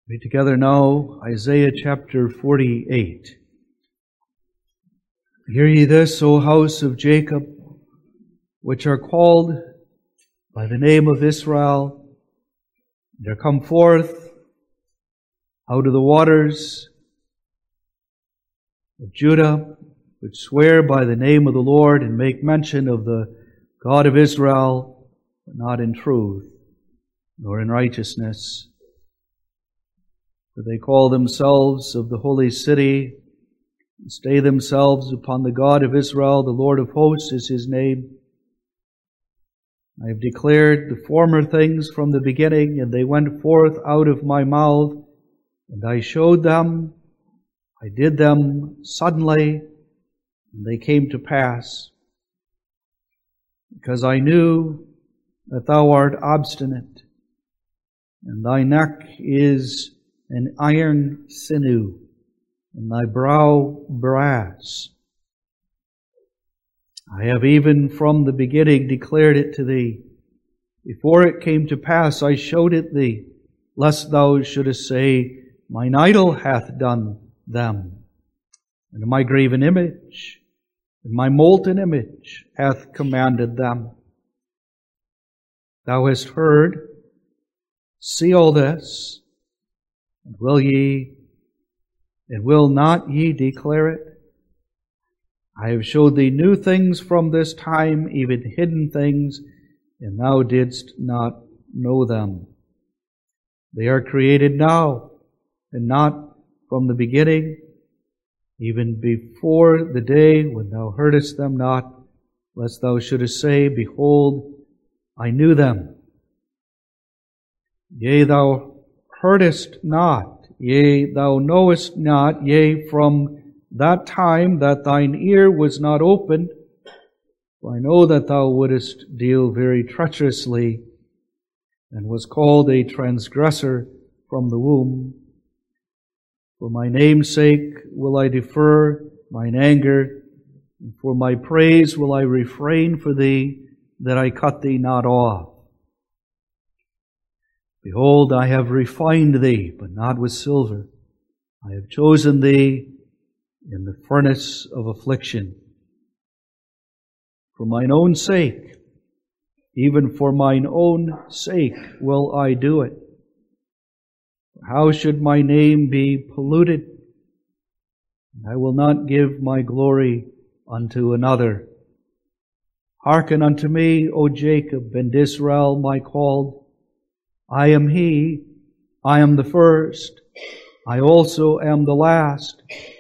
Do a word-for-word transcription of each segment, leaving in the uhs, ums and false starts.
Read together now Isaiah chapter forty-eight. Hear ye this, O house of Jacob, which are called by the name of Israel. There come forth out of the waters of Judah, which swear by the name of the Lord and make mention of the God of Israel, but not in truth, nor in righteousness. For they call themselves of the holy city, and stay themselves upon the God of Israel. The Lord of hosts is His name. I have declared the former things from the beginning, and they went forth out of my mouth, and I showed them. I did them suddenly, and they came to pass. Because I knew that thou art obstinate, and thy neck is an iron sinew, and thy brow brass. I have even from the beginning declared it to thee. Before it came to pass, I showed it thee, lest thou shouldest say, Mine idol hath done them, and my graven image, and my molten image hath commanded them. Thou hast heard, see all this, and will ye, and will not ye declare it? I have showed thee new things from this time, even hidden things, and thou didst not know them. They are created now, and not from the beginning, even before the day when thou heardest them not, lest thou shouldest say, Behold, I knew them. Yea, thou heardest not, yea, thou knowest not, yea, from that time that thine ear was not opened. For I know that thou wouldest deal very treacherously, and was called a transgressor from the womb. For my name's sake will I defer mine anger, and for my praise will I refrain for thee, that I cut thee not off. Behold, I have refined thee, but not with silver. I have chosen thee in the furnace of affliction. For mine own sake, even for mine own sake will I do it. How should my name be polluted? I will not give my glory unto another. Hearken unto me, O Jacob, and Israel, my called. I am He, I am the first, I also am the last.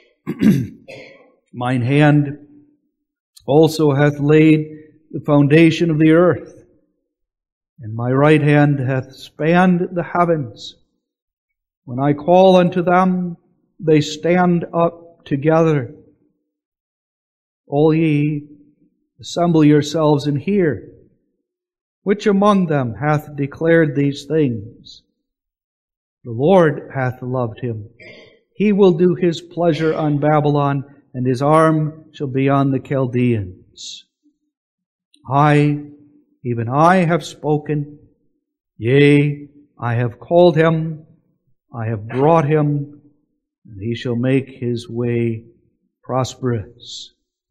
Mine hand also hath laid the foundation of the earth, and my right hand hath spanned the heavens. When I call unto them, they stand up together. All ye, assemble yourselves and hear. Which among them hath declared these things? The Lord hath loved him. He will do His pleasure on Babylon, and His arm shall be on the Chaldeans. I, even I, have spoken. Yea, I have called him. I have brought him, and he shall make his way prosperous.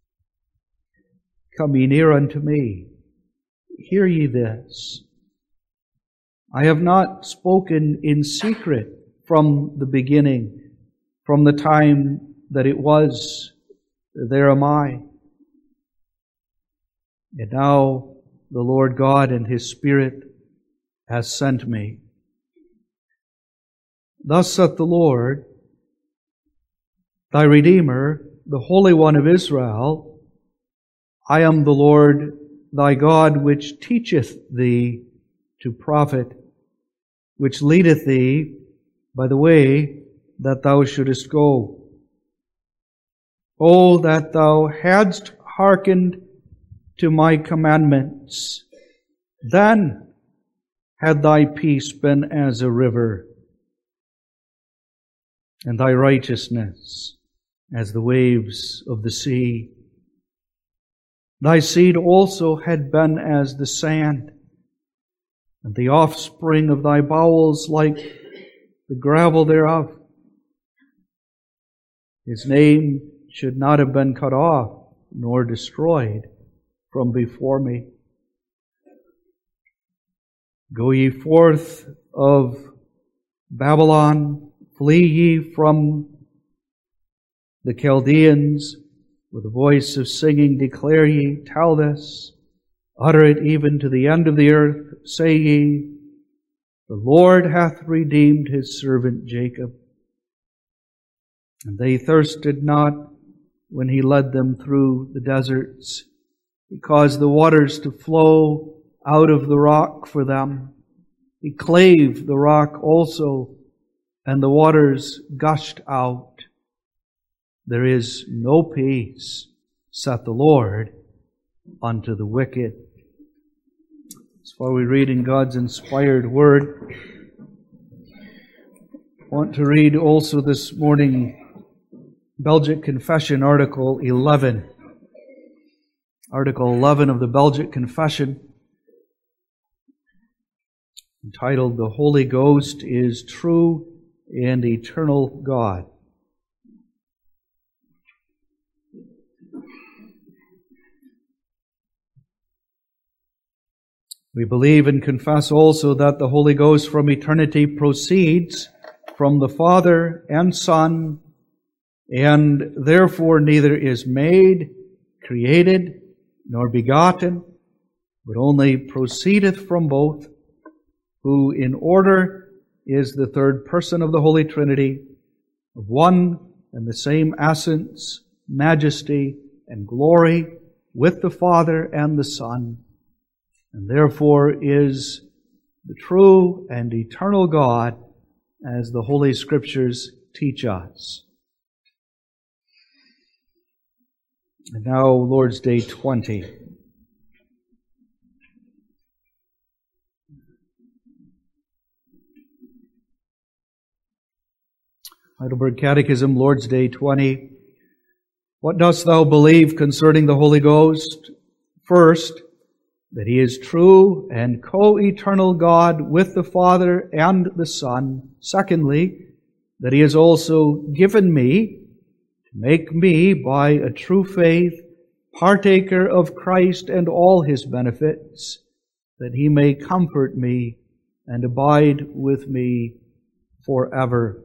Come ye near unto me. Hear ye this. I have not spoken in secret from the beginning, from the time that it was, there am I. And now the Lord God and His Spirit has sent me. Thus saith the Lord, thy Redeemer, the Holy One of Israel, I am the Lord thy God, which teacheth thee to profit, which leadeth thee by the way that thou shouldest go. O that thou hadst hearkened to my commandments, then had thy peace been as a river, and thy righteousness as the waves of the sea. Thy seed also had been as the sand, and the offspring of thy bowels like the gravel thereof. His name should not have been cut off, nor destroyed from before me. Go ye forth of Babylon, flee ye from the Chaldeans. With a voice of singing declare ye, tell this, utter it even to the end of the earth, say ye, the Lord hath redeemed His servant Jacob. And they thirsted not when He led them through the deserts. He caused the waters to flow out of the rock for them. He clave the rock also, and the waters gushed out. There is no peace, saith the Lord, unto the wicked. As far we read in God's inspired Word, I want to read also this morning Belgic Confession, Article eleven. Article eleven of the Belgic Confession, entitled, The Holy Ghost is True and Eternal God. We believe and confess also that the Holy Ghost from eternity proceeds from the Father and Son, and therefore neither is made, created, nor begotten, but only proceedeth from both, who in order is the third person of the Holy Trinity, of one and the same essence, majesty, and glory, with the Father and the Son, and therefore is the true and eternal God, as the Holy Scriptures teach us. And now, Lord's Day twenty. Heidelberg Catechism, Lord's Day twenty. What dost thou believe concerning the Holy Ghost? First, that He is true and co-eternal God with the Father and the Son. Secondly, that He has also given me to make me, by a true faith, partaker of Christ and all His benefits, that He may comfort me and abide with me forever.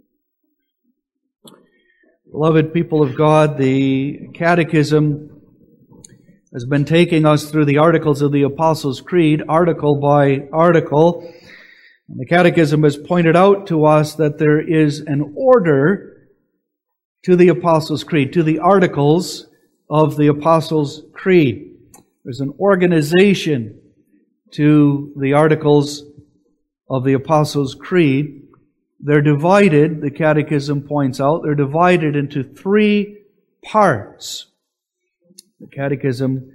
Beloved people of God, the Catechism has been taking us through the articles of the Apostles' Creed, article by article. And the Catechism has pointed out to us that there is an order to the Apostles' Creed, to the articles of the Apostles' Creed. There's an organization to the articles of the Apostles' Creed. They're divided, the Catechism points out, they're divided into three parts. The Catechism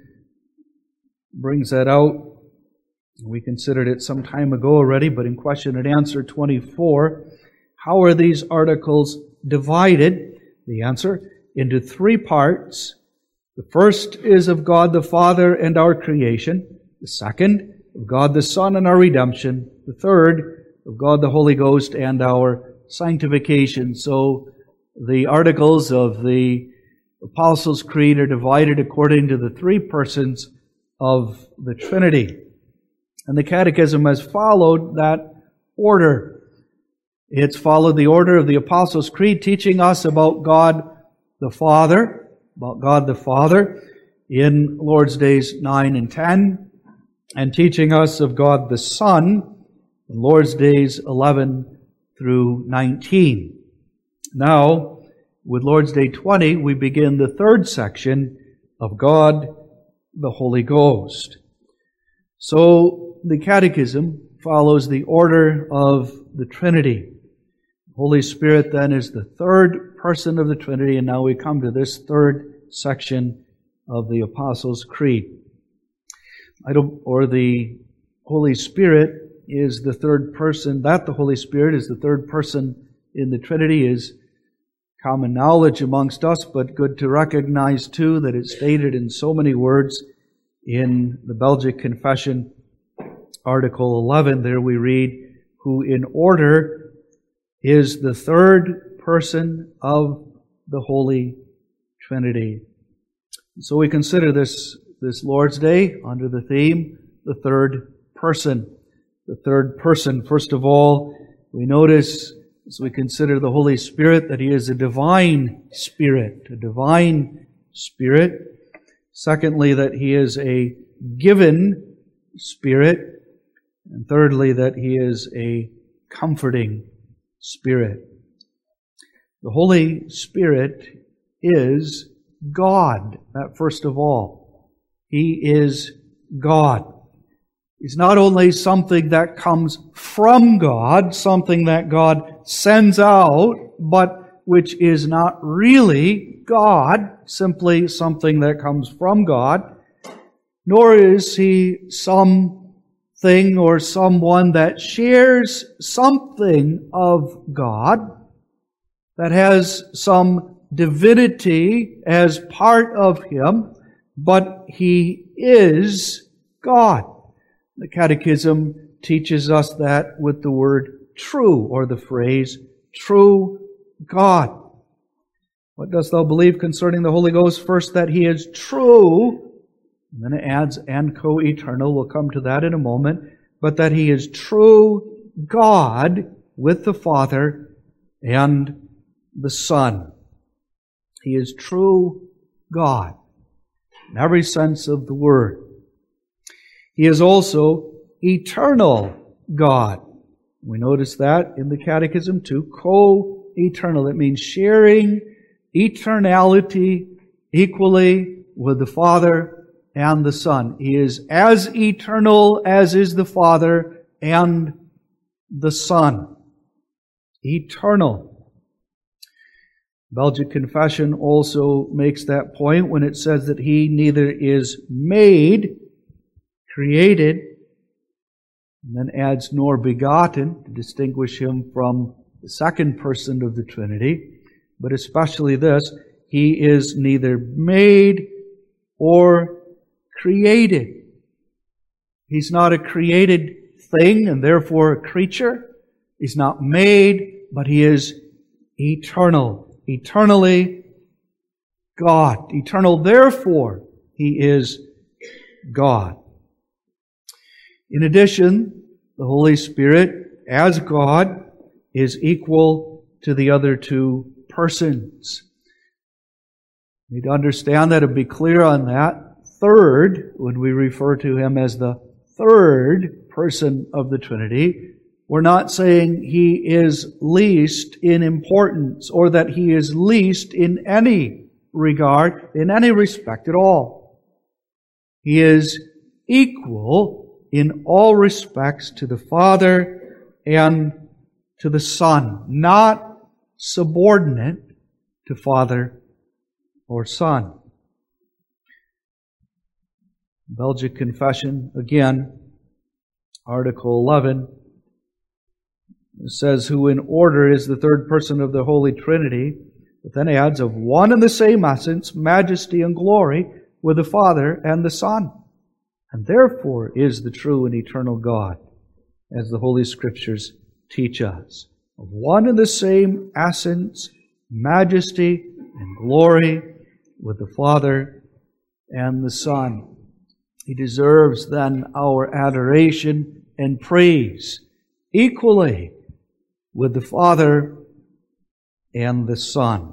brings that out. We considered it some time ago already, but in question and answer twenty-four, how are these articles divided? The answer, into three parts. The first is of God the Father and our creation. The second, of God the Son and our redemption. The third, of God the Holy Ghost and our sanctification. So the articles of the Apostles' Creed are divided according to the three persons of the Trinity. And the Catechism has followed that order. It's followed the order of the Apostles' Creed, teaching us about God the Father, about God the Father in Lord's Days nine and ten, and teaching us of God the Son in Lord's Days eleven through nineteen. Now, with Lord's Day twenty, we begin the third section of God, the Holy Ghost. So, the Catechism follows the order of the Trinity. The Holy Spirit then is the third person of the Trinity, and now we come to this third section of the Apostles' Creed. I don't, or the Holy Spirit is the third person, that the Holy Spirit is the third person in the Trinity is common knowledge amongst us, but good to recognize too that it's stated in so many words in the Belgic Confession, Article eleven. There we read, who in order is the third person of the Holy Trinity. So we consider this, this Lord's Day under the theme, the third person. The third person. First of all, we notice as we consider the Holy Spirit that He is a divine Spirit, a divine Spirit. Secondly, that He is a given Spirit. And thirdly, that He is a comforting Spirit. The Holy Spirit is God, that first of all. He is God. He's not only something that comes from God, something that God sends out, but which is not really God, simply something that comes from God, nor is He something or someone that shares something of God, that has some divinity as part of Him, but He is God. The Catechism teaches us that with the word true, or the phrase true God. What dost thou believe concerning the Holy Ghost? First, that He is true, and then it adds, and co-eternal. We'll come to that in a moment. But that He is true God with the Father and the Son. He is true God in every sense of the word. He is also eternal God. We notice that in the Catechism too. Co-eternal. It means sharing eternality equally with the Father and the Son. He is as eternal as is the Father and the Son. Eternal. Belgic Confession also makes that point when it says that He neither is made, created, and then adds nor begotten to distinguish Him from the second person of the Trinity, but especially this, He is neither made or created. He's not a created thing and therefore a creature. He's not made, but He is eternal. Eternally God. Eternal, therefore, He is God. In addition, the Holy Spirit, as God, is equal to the other two persons. We need to understand that and be clear on that. Third, when we refer to Him as the third person of the Trinity, we're not saying He is least in importance or that He is least in any regard, in any respect at all. He is equal in all respects to the Father and to the Son, not subordinate to Father or Son. Belgic Confession, again, Article eleven, says, who in order is the third person of the Holy Trinity, but then adds, of one and the same essence, majesty and glory, with the Father and the Son, and therefore is the true and eternal God, as the Holy Scriptures teach us. Of one and the same essence, majesty and glory, with the Father and the Son. He deserves then our adoration and praise equally with the Father and the Son.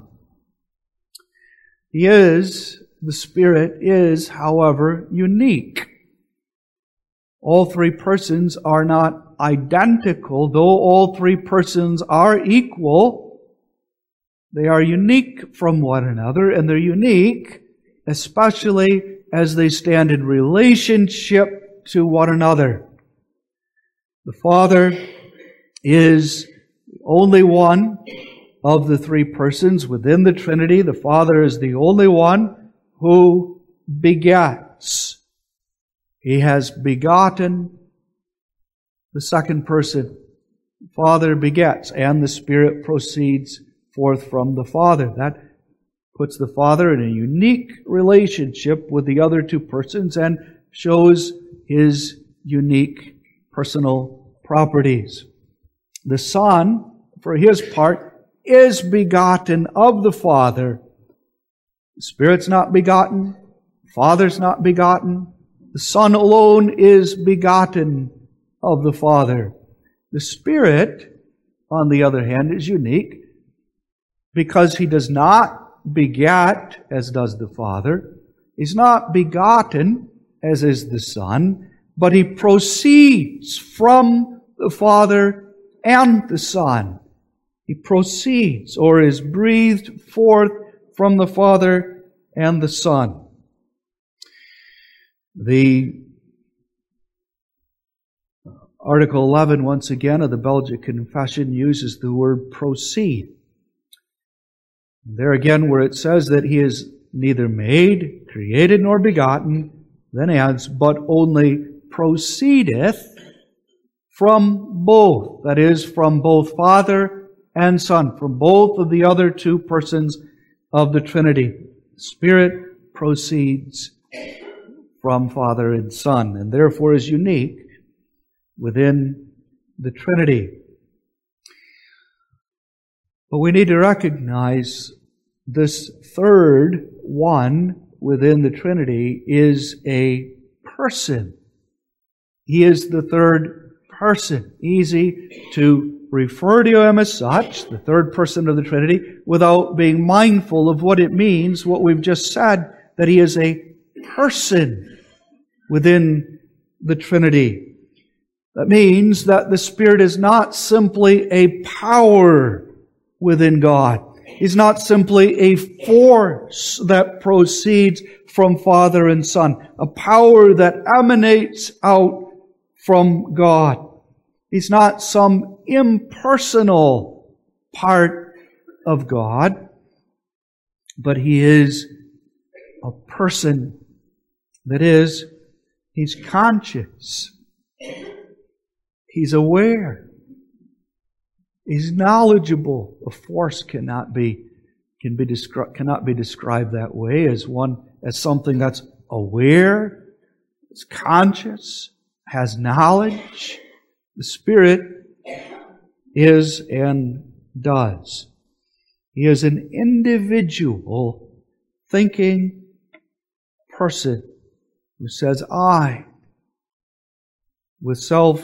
He is, the Spirit is, however, unique. All three persons are not identical, though all three persons are equal. They are unique from one another, and they're unique especially as they stand in relationship to one another. The Father is the only one of the three persons within the Trinity. The Father is the only one who begets. He has begotten the second person. The Father begets, and the Spirit proceeds forth from the Father. That puts the Father in a unique relationship with the other two persons and shows His unique personal properties. The Son, for His part, is begotten of the Father. The Spirit's not begotten. The Father's not begotten. The Son alone is begotten of the Father. The Spirit, on the other hand, is unique because He does not begat as does the Father. He's not begotten as is the Son, but He proceeds from the Father and the Son. He proceeds or is breathed forth from the Father and the Son. The Article eleven, once again, of the Belgic Confession uses the word proceed. There again, where it says that He is neither made, created, nor begotten, then adds, but only proceedeth from both. That is, from both Father and Son, from both of the other two persons of the Trinity. The Spirit proceeds from Father and Son, and therefore is unique within the Trinity. But we need to recognize this third one within the Trinity is a person. He is the third person. Easy to refer to Him as such, the third person of the Trinity, without being mindful of what it means, what we've just said, that He is a person within the Trinity. That means that the Spirit is not simply a power within God. He's not simply a force that proceeds from Father and Son, a power that emanates out from God. He's not some impersonal part of God, but He is a person. That is, He's conscious. He's aware. He's knowledgeable. A force cannot be can be descri- cannot be described that way as one as something that's aware, is conscious, has knowledge. The Spirit is and does. He is an individual thinking person who says I with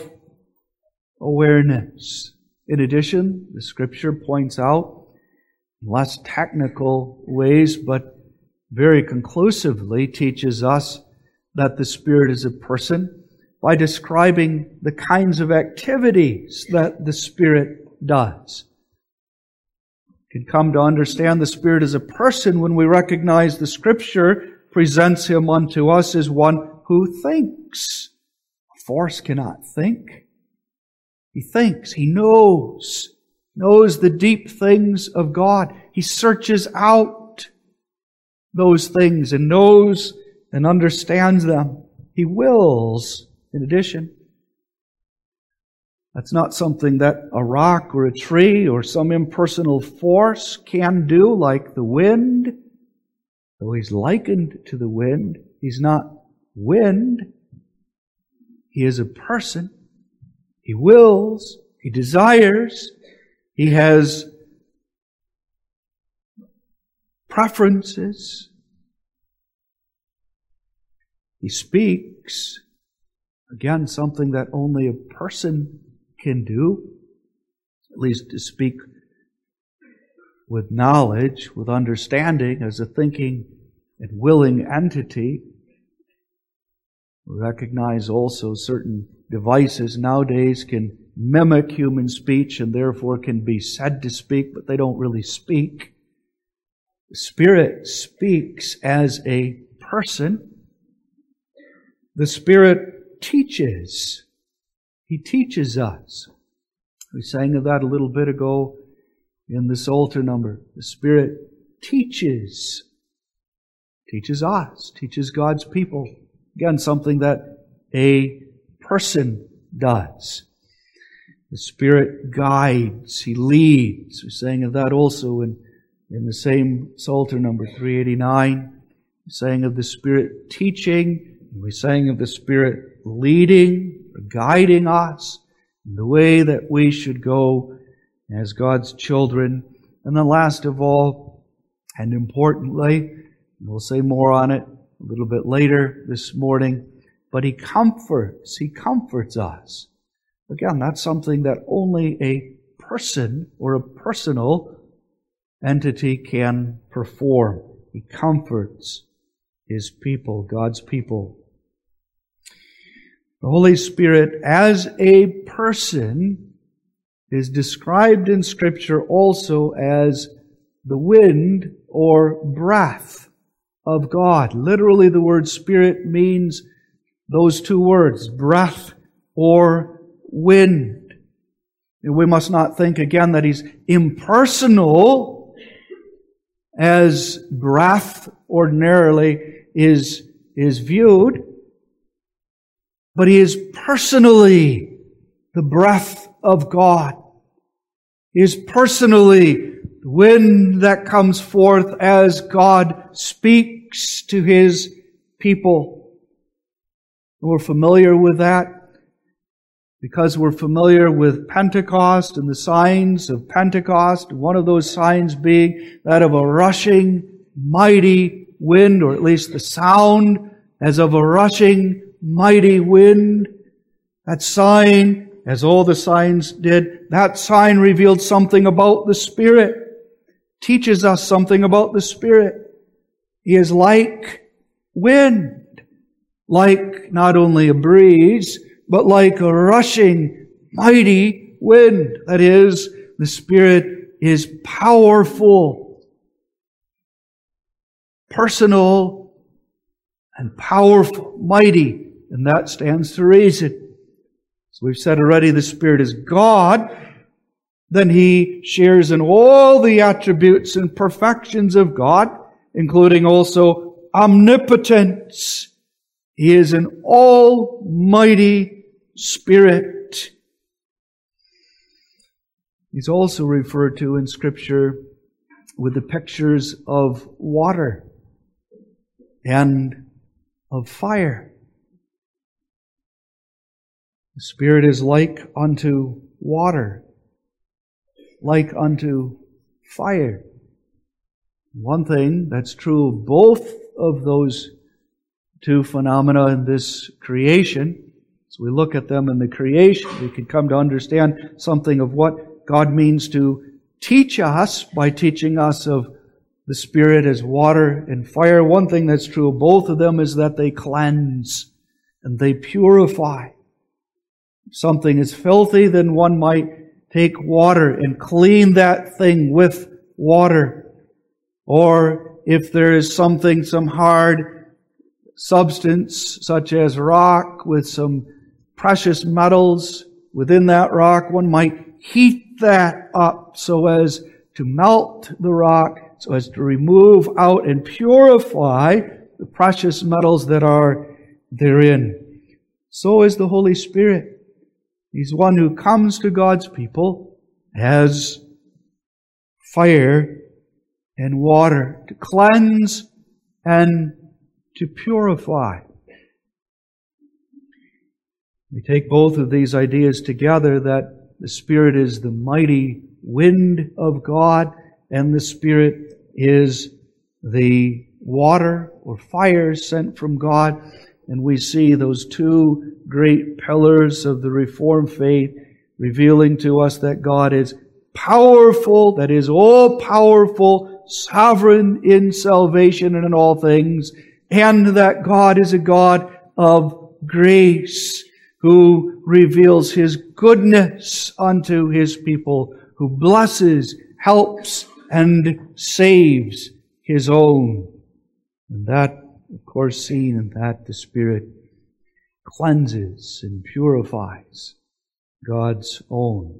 self-awareness. In addition, the Scripture points out, in less technical ways, but very conclusively teaches us that the Spirit is a person by describing the kinds of activities that the Spirit does. We can come to understand the Spirit as a person when we recognize the Scripture presents Him unto us as one who thinks. A force cannot think. He thinks, He knows, knows the deep things of God. He searches out those things and knows and understands them. He wills, in addition. That's not something that a rock or a tree or some impersonal force can do, like the wind. Though He's likened to the wind, He's not wind. He is a person. He wills, He desires, He has preferences, He speaks. Again, something that only a person can do, at least to speak with knowledge, with understanding, as a thinking and willing entity. We recognize also certain devices nowadays can mimic human speech and therefore can be said to speak, but they don't really speak. The Spirit speaks as a person. The Spirit teaches. He teaches us. We sang of that a little bit ago in this altar number. The Spirit teaches. Teaches us. Teaches God's people. Again, something that a person does. The Spirit guides. He leads. We sang of that also in, in the same Psalter number three eighty-nine. We sang of the Spirit teaching. We sang of the Spirit leading, guiding us in the way that we should go as God's children. And then last of all, and importantly, we'll say more on it a little bit later this morning, but He comforts. He comforts us. Again, that's something that only a person or a personal entity can perform. He comforts His people, God's people. The Holy Spirit as a person is described in Scripture also as the wind or breath of God. Literally, the word Spirit means those two words, breath or wind. And we must not think again that He's impersonal, as breath ordinarily is, is viewed, but He is personally the breath of God. He is personally the wind that comes forth as God speaks to His people. We're familiar with that because we're familiar with Pentecost and the signs of Pentecost, one of those signs being that of a rushing, mighty wind, or at least the sound as of a rushing, mighty wind. That sign, as all the signs did, that sign revealed something about the Spirit, teaches us something about the Spirit. He is like wind, like not only a breeze, but like a rushing, mighty wind. That is, the Spirit is powerful, personal, and powerful, mighty, and that stands to reason. As we've said already, the Spirit is God. Then He shares in all the attributes and perfections of God, including also omnipotence. He is an almighty Spirit. He's also referred to in Scripture with the pictures of water and of fire. The Spirit is like unto water, like unto fire. One thing that's true of both of those two phenomena in this creation, as we look at them in the creation, we can come to understand something of what God means to teach us by teaching us of the Spirit as water and fire. One thing that's true of both of them is that they cleanse and they purify. If something is filthy, then one might take water and clean that thing with water. Or if there is something, some hard substance, such as rock with some precious metals within that rock, one might heat that up so as to melt the rock, so as to remove out and purify the precious metals that are therein. So is the Holy Spirit. He's one who comes to God's people as fire and water to cleanse and to purify. We take both of these ideas together, that the Spirit is the mighty wind of God and the Spirit is the water or fire sent from God. And we see those two great pillars of the Reformed faith revealing to us that God is powerful, that is all-powerful, sovereign in salvation and in all things, and that God is a God of grace, who reveals His goodness unto His people, who blesses, helps, and saves His own. And that, of course, seen in that the Spirit cleanses and purifies God's own.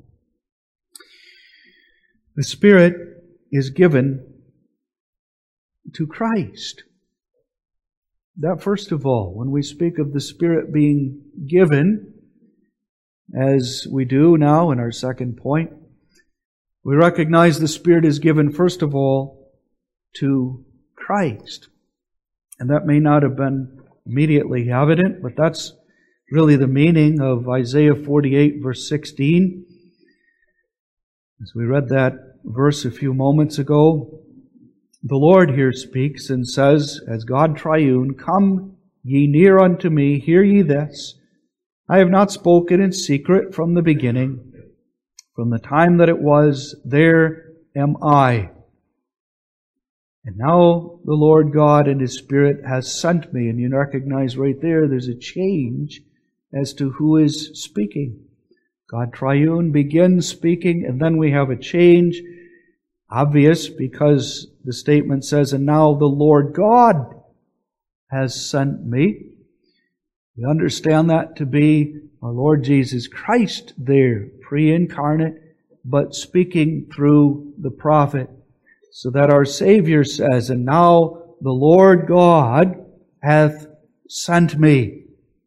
The Spirit is given to Christ. That, first of all, when we speak of the Spirit being given, as we do now in our second point, we recognize the Spirit is given, first of all, to Christ. And that may not have been immediately evident, but that's really the meaning of Isaiah forty-eight, verse sixteen. As we read that verse a few moments ago, the Lord here speaks and says, as God triune, "Come ye near unto me, hear ye this. I have not spoken in secret from the beginning. From the time that it was, there am I. And now the Lord God and His Spirit has sent me." And you recognize right there, there's a change as to who is speaking. God triune begins speaking, and then we have a change. Obvious, because the statement says, "And now the Lord God has sent me." We understand that to be our Lord Jesus Christ there, pre-incarnate, but speaking through the prophet. So that our Savior says, "And now the Lord God hath sent me."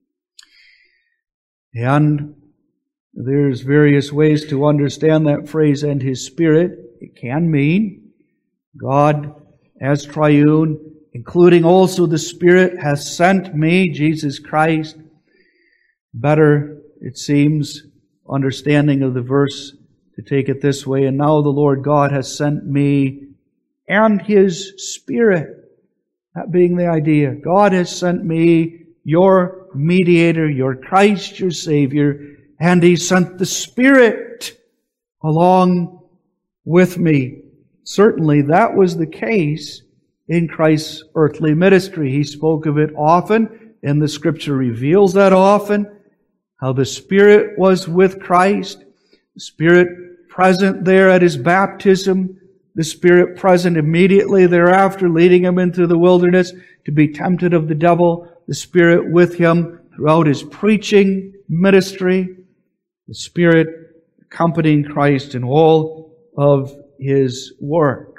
And there's various ways to understand that phrase, "and His Spirit." It can mean God as triune, including also the Spirit, has sent me, Jesus Christ. Better, it seems, understanding of the verse to take it this way, "And now the Lord God has sent me and His Spirit." That being the idea. God has sent me, your mediator, your Christ, your Savior, and He sent the Spirit along with me. Certainly that was the case in Christ's earthly ministry. He spoke of it often, and the Scripture reveals that often, how the Spirit was with Christ, the Spirit present there at His baptism, the Spirit present immediately thereafter, leading Him into the wilderness to be tempted of the devil, the Spirit with Him throughout His preaching ministry, the Spirit accompanying Christ in all of His work.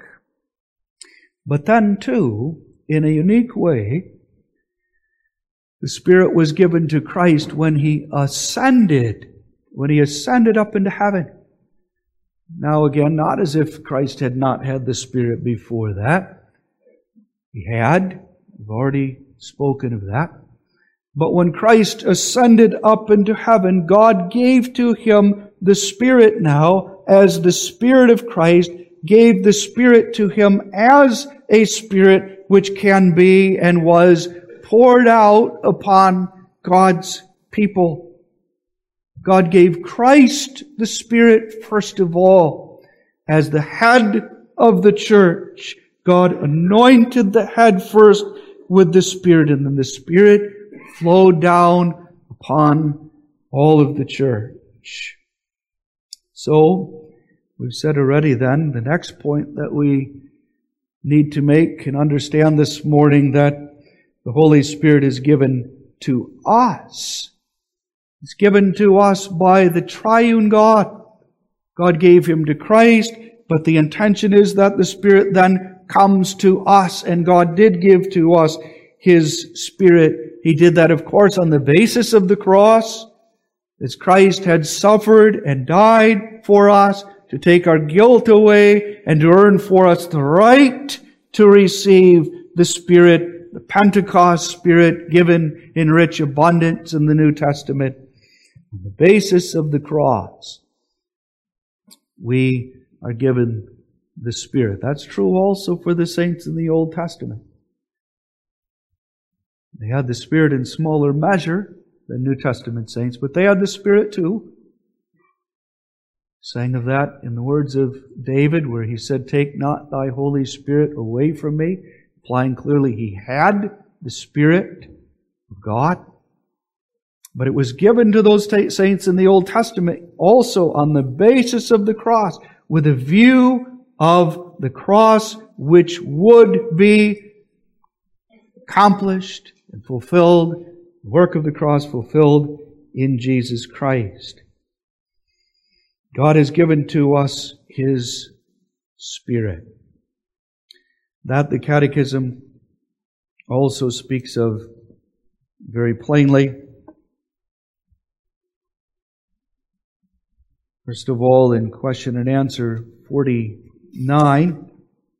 But then, too, in a unique way, the Spirit was given to Christ when He ascended, when He ascended up into heaven. Now again, not as if Christ had not had the Spirit before that. He had. We've already spoken of that. But when Christ ascended up into heaven, God gave to Him the Spirit now, as the Spirit of Christ gave the Spirit to Him as a Spirit which can be and was poured out upon God's people. God gave Christ the Spirit first of all. As the head of the church, God anointed the head first with the Spirit, and then the Spirit flowed down upon all of the church. So, we've said already then, the next point that we need to make and understand this morning, that the Holy Spirit is given to us. It's given to us by the triune God. God gave Him to Christ, but the intention is that the Spirit then comes to us, and God did give to us His Spirit. He did that, of course, on the basis of the cross, as Christ had suffered and died for us to take our guilt away and to earn for us the right to receive the Spirit, the Pentecost Spirit given in rich abundance in the New Testament. On the basis of the cross, we are given the Spirit. That's true also for the saints in the Old Testament. They had the Spirit in smaller measure than New Testament saints, but they had the Spirit too. Sang of that in the words of David, where he said, "Take not thy Holy Spirit away from me," implying clearly he had the Spirit of God. But it was given to those saints in the Old Testament also on the basis of the cross, with a view of the cross which would be accomplished and fulfilled, the work of the cross fulfilled in Jesus Christ. God has given to us His Spirit. That the Catechism also speaks of very plainly. First of all, in question and answer forty-nine,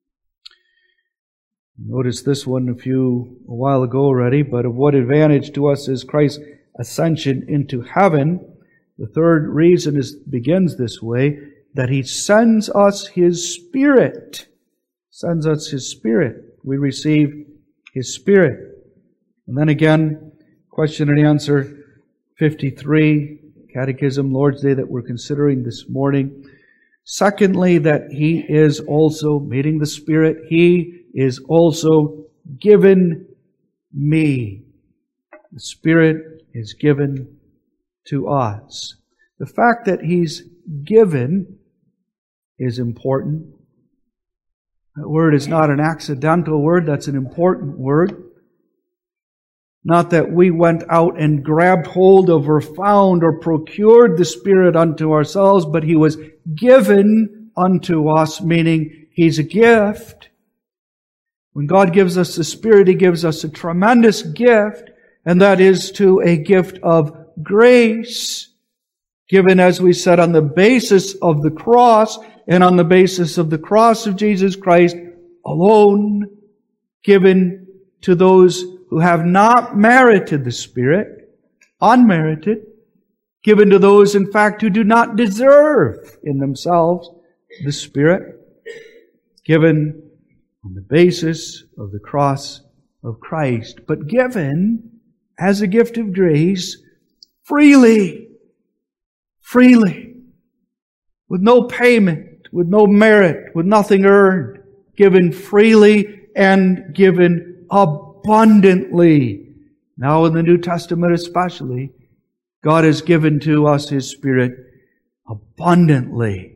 notice this one a few a while ago already, but of what advantage to us is Christ's ascension into heaven? The third reason is begins this way: that He sends us His Spirit. Sends us His Spirit. We receive His Spirit. And then again, question and answer fifty-three, Catechism, Lord's Day that we're considering this morning. Secondly, that He is also, meeting the Spirit, He is also given me. The Spirit is given to us. The fact that He's given is important. That word is not an accidental word, that's an important word. Not that we went out and grabbed hold of or found or procured the Spirit unto ourselves, but He was given unto us, meaning He's a gift. When God gives us the Spirit, He gives us a tremendous gift, and that is to a gift of grace, given, as we said, on the basis of the cross, and on the basis of the cross of Jesus Christ alone, given to those who have not merited the Spirit, unmerited, given to those, in fact, who do not deserve in themselves the Spirit, given on the basis of the cross of Christ, but given as a gift of grace freely, freely, with no payment, with no merit, with nothing earned, given freely and given abundantly. Now in the New Testament especially, God has given to us His Spirit abundantly.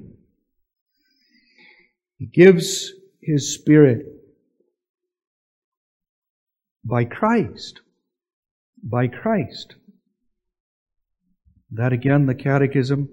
He gives His Spirit by Christ. By Christ. That again, the Catechism.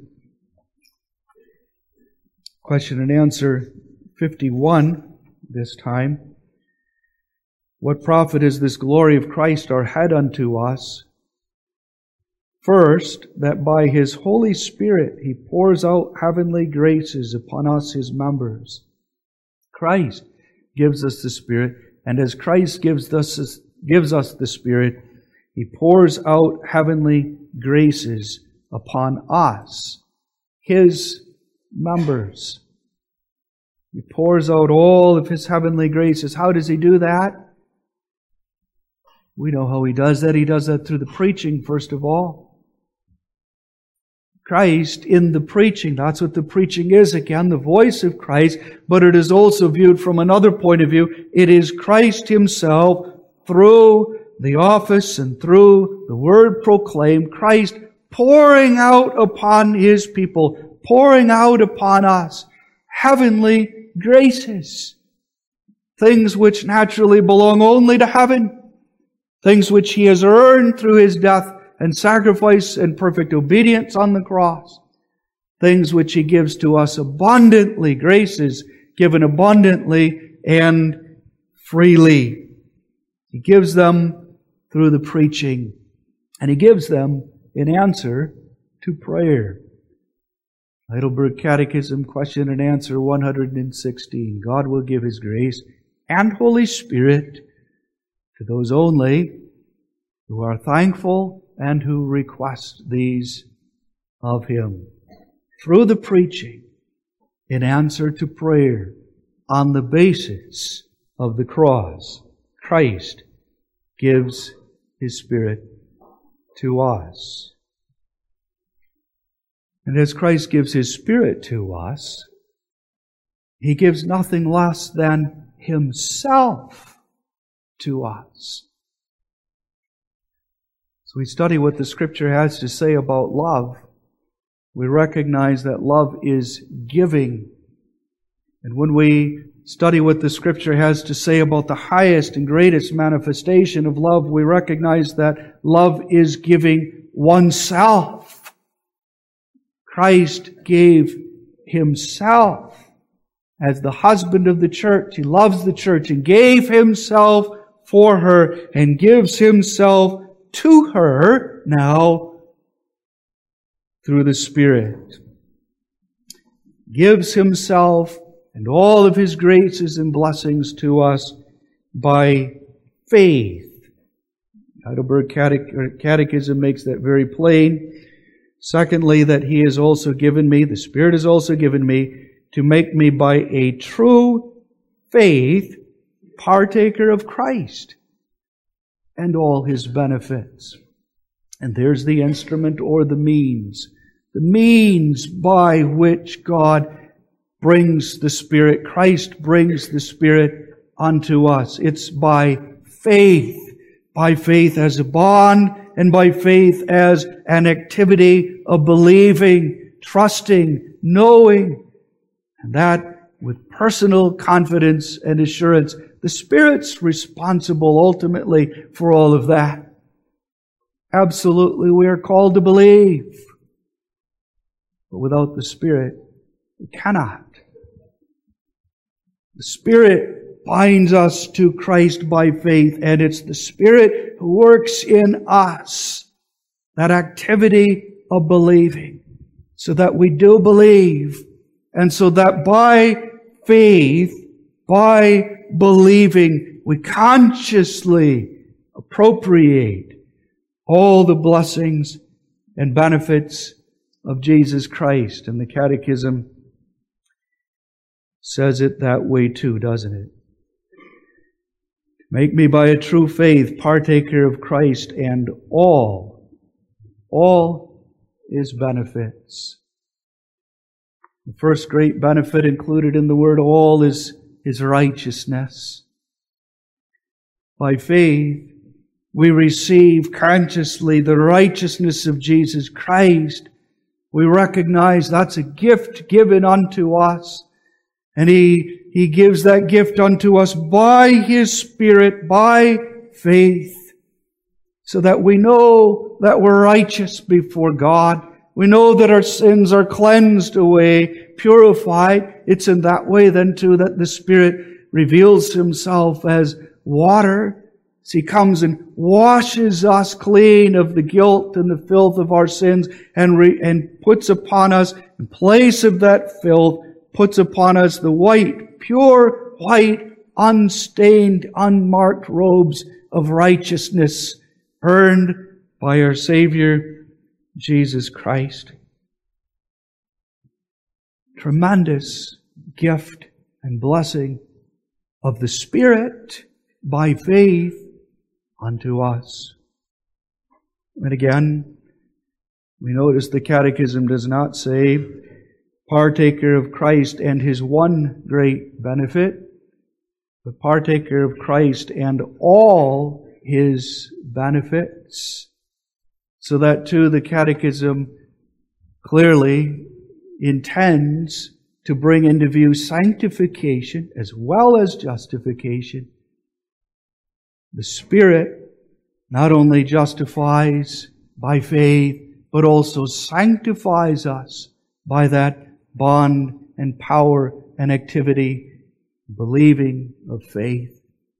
Question and answer fifty-one this time. What profit is this glory of Christ our head unto us? First, that by His Holy Spirit He pours out heavenly graces upon us, His members. Christ gives us the Spirit, and as Christ gives us, gives us the Spirit, He pours out heavenly graces upon us, His members. He pours out all of His heavenly graces. How does He do that? We know how He does that. He does that through the preaching, first of all. Christ in the preaching. That's what the preaching is. Again, the voice of Christ. But it is also viewed from another point of view. It is Christ Himself through the office and through the word proclaimed. Christ pouring out upon His people, pouring out upon us heavenly graces. Things which naturally belong only to heaven. Things which He has earned through His death and sacrifice and perfect obedience on the cross. Things which He gives to us abundantly, graces given abundantly and freely. He gives them through the preaching, and He gives them in answer to prayer. Heidelberg Catechism, question and answer one hundred sixteen. God will give His grace and Holy Spirit to those only who are thankful and who request these of Him. Through the preaching, in answer to prayer, on the basis of the cross, Christ gives His Spirit to us. And as Christ gives His Spirit to us, He gives nothing less than Himself to us. So we study what the Scripture has to say about love. We recognize that love is giving. And when we study what the Scripture has to say about the highest and greatest manifestation of love, we recognize that love is giving oneself. Christ gave Himself as the husband of the church. He loves the church and gave Himself for her and gives Himself to her now through the Spirit. Gives Himself and all of His graces and blessings to us by faith. Heidelberg Catechism makes that very plain. Secondly, that He has also given me, the Spirit has also given me, to make me by a true faith partaker of Christ and all His benefits. And there's the instrument or the means. The means by which God brings the Spirit, Christ brings the Spirit unto us. It's by faith. By faith as a bond, and by faith as an activity of believing, trusting, knowing, and that with personal confidence and assurance. The Spirit's responsible ultimately for all of that. Absolutely, we are called to believe. But without the Spirit, we cannot. The Spirit binds us to Christ by faith, and it's the Spirit who works in us that activity of believing, so that we do believe, and so that by faith, by believing, we consciously appropriate all the blessings and benefits of Jesus Christ. And the Catechism says it that way too, doesn't it? Make me by a true faith partaker of Christ and all, all His benefits. The first great benefit included in the word all is His righteousness. By faith, we receive consciously the righteousness of Jesus Christ. We recognize that's a gift given unto us. And He, He gives that gift unto us by His Spirit, by faith, so that we know that we're righteous before God. We know that our sins are cleansed away, purified. It's in that way then too that the Spirit reveals Himself as water. As He comes and washes us clean of the guilt and the filth of our sins, and, re, and puts upon us, in place of that filth, puts upon us the white, pure white, unstained, unmarked robes of righteousness earned by our Savior, Jesus Christ. Tremendous gift and blessing of the Spirit by faith unto us. And again, we notice the Catechism does not say partaker of Christ and His one great benefit, but partaker of Christ and all His benefits. So that too the Catechism clearly intends to bring into view sanctification as well as justification. The Spirit not only justifies by faith, but also sanctifies us by that bond and power and activity, believing of faith.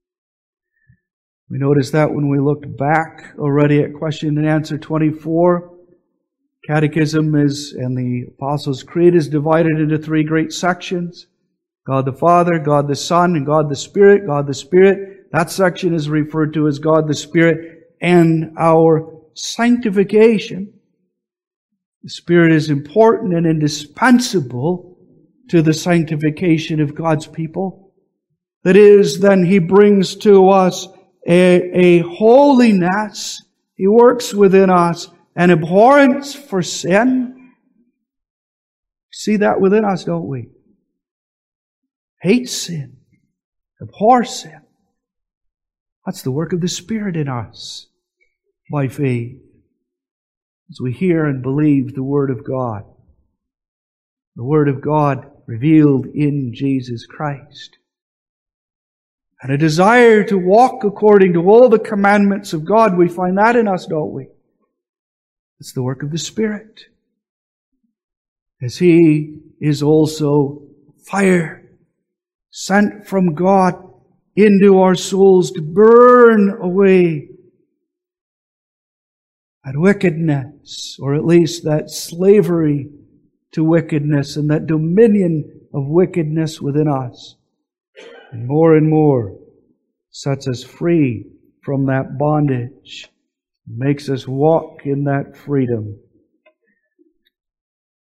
We noticed that when we looked back already at question and answer twenty-four. Catechism is, and the Apostles' Creed is divided into three great sections. God the Father, God the Son, and God the Spirit. God the Spirit, that section is referred to as God the Spirit and our sanctification. The Spirit is important and indispensable to the sanctification of God's people. That is, then He brings to us a, a holiness. He works within us an abhorrence for sin. See that within us, don't we? Hate sin. Abhor sin. That's the work of the Spirit in us by faith. As we hear and believe the Word of God. The Word of God revealed in Jesus Christ. And a desire to walk according to all the commandments of God, we find that in us, don't we? It's the work of the Spirit. As He is also fire sent from God into our souls to burn away that wickedness, or at least that slavery to wickedness and that dominion of wickedness within us. And more and more sets us free from that bondage, makes us walk in that freedom.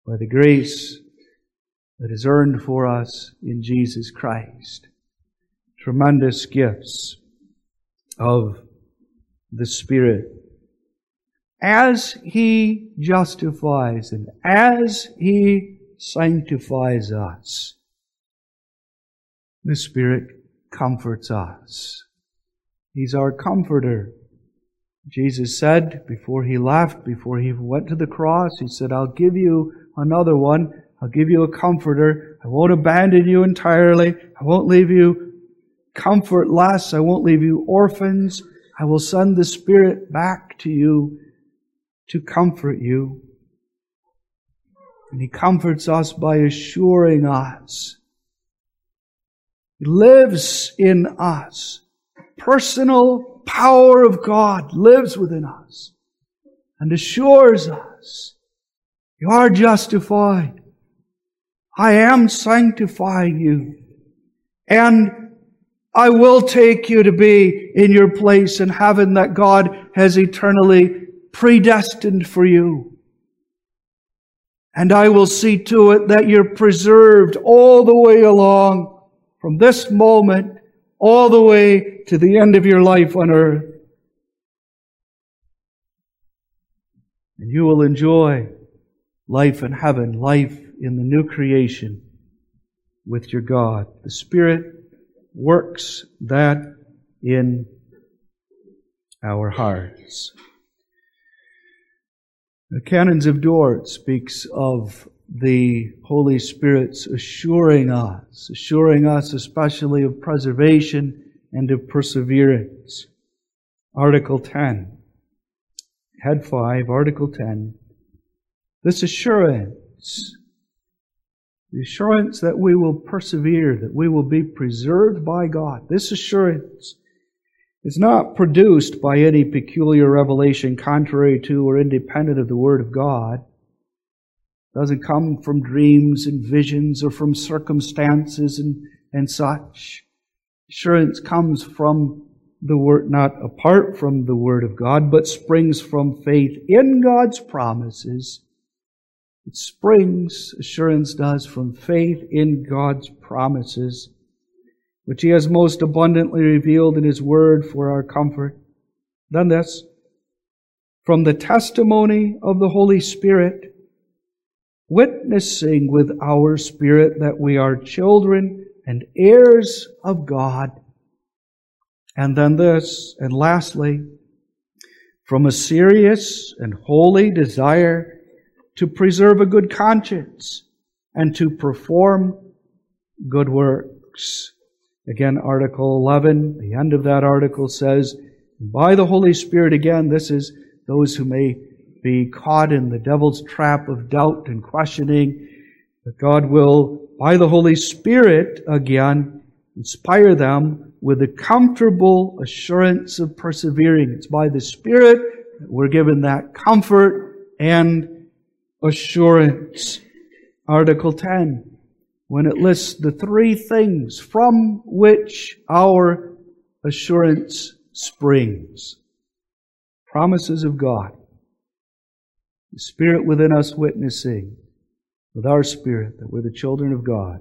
by the grace that is earned for us in Jesus Christ. Tremendous gifts of the Spirit. As He justifies and as He sanctifies us, the Spirit comforts us. He's our comforter. Jesus said before He left, before He went to the cross, He said, I'll give you another one. I'll give you a comforter. I won't abandon you entirely. I won't leave you comfortless. I won't leave you orphans. I will send the Spirit back to you to comfort you. And He comforts us by assuring us. He lives in us. Personal power of God lives within us and assures us, you are justified. I am sanctifying you. And I will take you to be in your place in heaven that God has eternally predestined for you. And I will see to it that you're preserved all the way along from this moment all the way to the end of your life on earth. And you will enjoy life in heaven, life in the new creation with your God. The Spirit works that in our hearts. The Canons of Dort speaks of the Holy Spirit's assuring us, assuring us especially of preservation and of perseverance. Article ten, Head five, Article ten. This assurance, the assurance that we will persevere, that we will be preserved by God, this assurance is not produced by any peculiar revelation contrary to or independent of the Word of God. It doesn't come from dreams and visions or from circumstances and, and such. Assurance comes from the Word, not apart from the Word of God, but springs from faith in God's promises. It springs, assurance does, from faith in God's promises, which He has most abundantly revealed in His Word for our comfort. Then this, from the testimony of the Holy Spirit, witnessing with our spirit that we are children and heirs of God. And then this, and lastly, from a serious and holy desire to preserve a good conscience and to perform good works. Again, Article eleven, the end of that article says, by the Holy Spirit, again, this is those who may be caught in the devil's trap of doubt and questioning, that God will, by the Holy Spirit, again, inspire them with a comfortable assurance of persevering. It's by the Spirit that we're given that comfort and assurance. Article ten, when it lists the three things from which our assurance springs. Promises of God. The Spirit within us witnessing with our spirit that we're the children of God.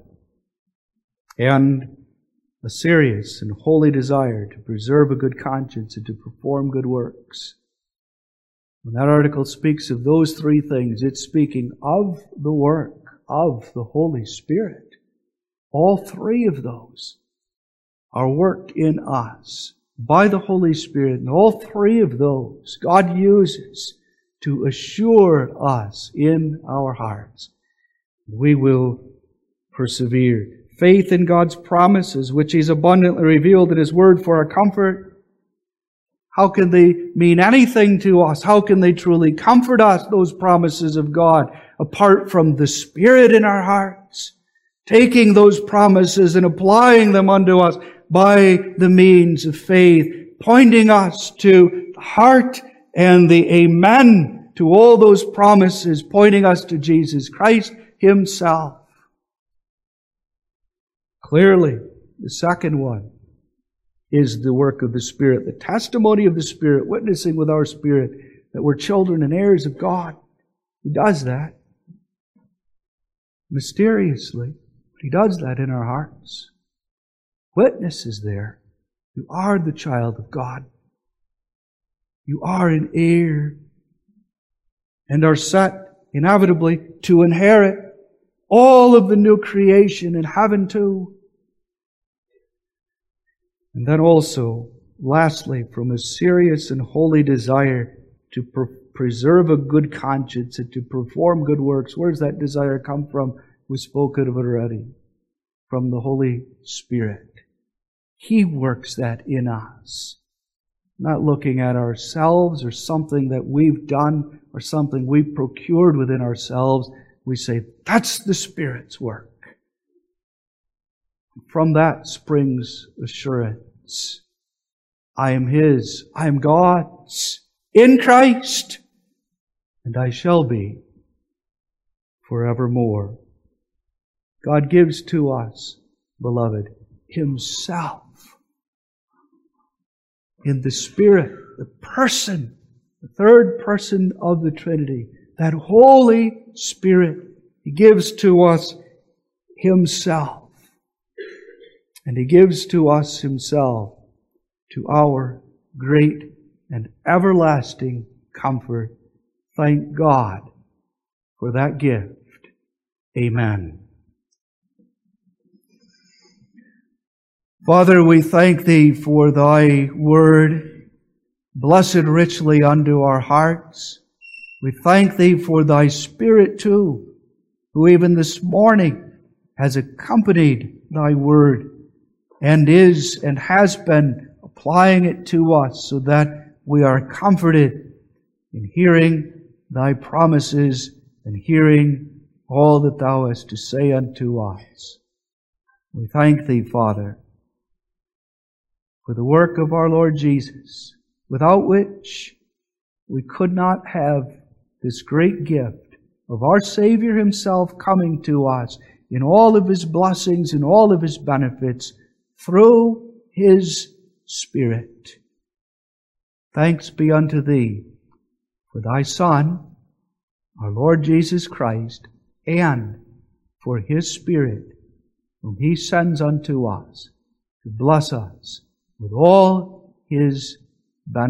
And a serious and holy desire to preserve a good conscience and to perform good works. When that article speaks of those three things, it's speaking of the work of the Holy Spirit. All three of those are worked in us by the Holy Spirit. And all three of those God uses to assure us in our hearts. We will persevere. Faith in God's promises, which He's abundantly revealed in His Word for our comfort. How can they mean anything to us? How can they truly comfort us, those promises of God, apart from the Spirit in our hearts? Taking those promises and applying them unto us by the means of faith, pointing us to the heart and the amen to all those promises, pointing us to Jesus Christ Himself. Clearly, the second one is the work of the Spirit, the testimony of the Spirit, witnessing with our spirit that we're children and heirs of God. He does that. mysteriously, but He does that in our hearts. Witness is there. You are the child of God. You are an heir and are set inevitably to inherit all of the new creation in heaven too. And then also, lastly, from a serious and holy desire to pre- preserve a good conscience and to perform good works. Where does that desire come from? We spoke of it already. From the Holy Spirit. He works that in us. Not looking at ourselves or something that we've done or something we've procured within ourselves. We say, that's the Spirit's work. From that springs assurance. I am His. I am God's. In Christ. And I shall be forevermore. God gives to us, beloved, Himself. In the Spirit, the person, the third person of the Trinity, that Holy Spirit, He gives to us Himself. And He gives to us Himself to our great and everlasting comfort. Thank God for that gift. Amen. Father, we thank Thee for Thy Word, blessed richly unto our hearts. We thank Thee for Thy Spirit too, who even this morning has accompanied Thy Word and is and has been applying it to us so that we are comforted in hearing Thy promises and hearing all that Thou hast to say unto us. We thank Thee, Father, for the work of our Lord Jesus, without which we could not have this great gift of our Savior Himself coming to us in all of His blessings and all of His benefits through His Spirit. Thanks be unto Thee for Thy Son, our Lord Jesus Christ, and for His Spirit, whom He sends unto us to bless us with all His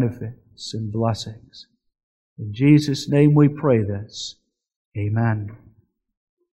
benefits and blessings. In Jesus' name we pray this. Amen.